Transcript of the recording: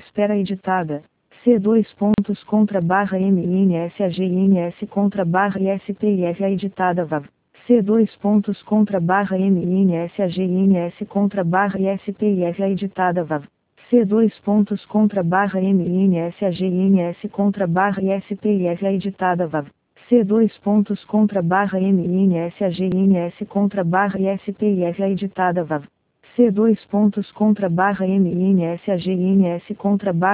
espera editada. C2 pontos contra barra MINSAGINS contra barra ISPIF editada VAV. C2 pontos contra barra MINSAGINS contra barra ISPIF editada VAV. C2 pontos contra barra MINSAGINS contra barra ISPIF editada VAV. C2 pontos contra barra MINSAGINS contra barra ISPIF editada VAV. C2 pontos contra barra MINSAGINS contra barra